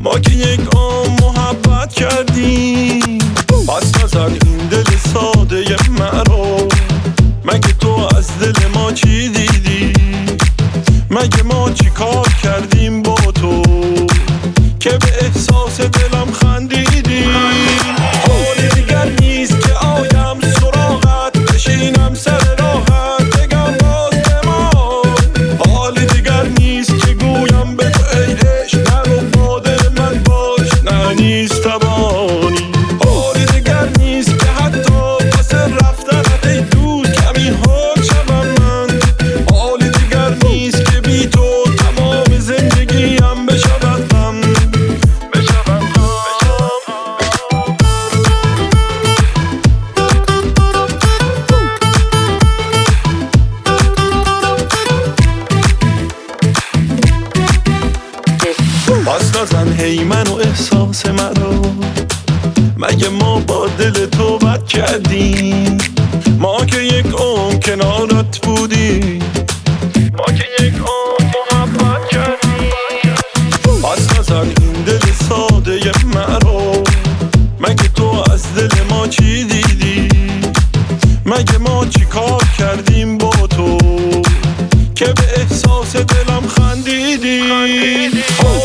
ما که یک عمر محبت کردیم، پس نزن این دل ساده مرا. مگه تو از دل ما چی دیدی؟ مگه ما چی کار کردیم با تو که به احساس دلم خندیدی؟ حال دیگر نیست که آیم سراغت، بشینم سر راحت بگم باز بمان. حال دیگر نیست که گویم به تو ای عشق نرو با دل من باش، نه نیست توانی. حال دیگر نیست که حتی واسه رفتنت ای دوست کمی حال شدم من. حال دیگر نیست که بی تو تمام زندگیم بشود غم. پس نزن هی من و احساس مرا. مگه ما با دل تو بد کردیم؟ ما که یک عمر کنارت بودیم، ما که یک عمر محبت کردیم. پس نزن این دل ساده مرا. مگه تو از دل ما چی دیدی؟ مگه ما چی کار کردیم با تو که به احساس دلم خندیدی؟